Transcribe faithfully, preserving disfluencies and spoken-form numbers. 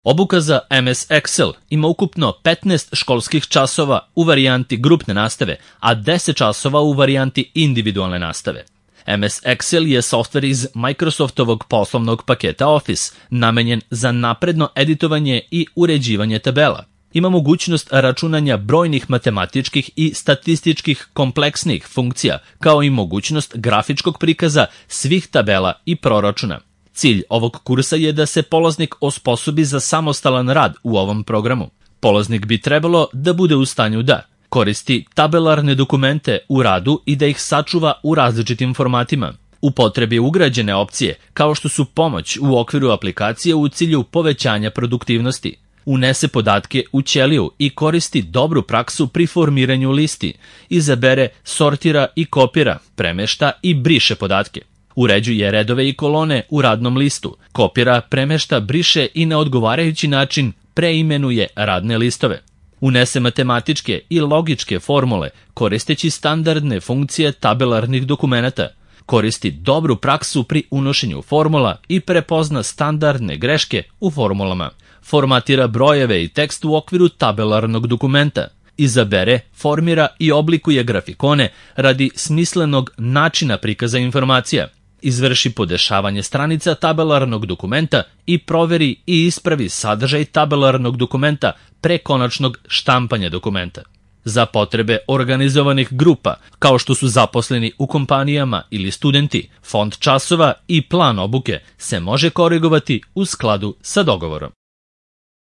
Obuka za em es Excel ima ukupno petnaest školskih časova u varijanti grupne nastave, a deset časova u varijanti individualne nastave. em es Excel je softver iz Microsoftovog poslovnog paketa Office, namenjen za napredno editovanje i uređivanje tabela. Ima mogućnost računanja brojnih matematičkih i statističkih kompleksnih funkcija, kao i mogućnost grafičkog prikaza svih tabela i proračuna. Cilj ovog kursa je da se polaznik osposobi za samostalan rad u ovom programu. Polaznik bi trebalo da bude u stanju da koristi tabelarne dokumente u radu i da ih sačuva u različitim formatima. Upotrebi ugrađene opcije, kao što su pomoć u okviru aplikacije u cilju povećanja produktivnosti. Unese podatke u ćeliju i koristi dobru praksu pri formiranju listi. Izabere, sortira i kopira, premešta i briše podatke. Uređuje redove i kolone u radnom listu. Kopira, premešta, briše i na odgovarajući način preimenuje radne listove. Unese matematičke i logičke formule koristeći standardne funkcije tabelarnih dokumenata. Koristi dobru praksu pri unošenju formula i prepozna standardne greške u formulama. Formatira brojeve i tekst u okviru tabelarnog dokumenta. Izabere, formira i oblikuje grafikone radi smislenog načina prikaza informacija. Izvrši podešavanje stranica tabelarnog dokumenta i proveri i ispravi sadržaj tabelarnog dokumenta pre konačnog štampanja dokumenta. Za potrebe organizovanih grupa, kao što su zaposleni u kompanijama ili studenti, fond časova i plan obuke se može korigovati u skladu sa dogovorom.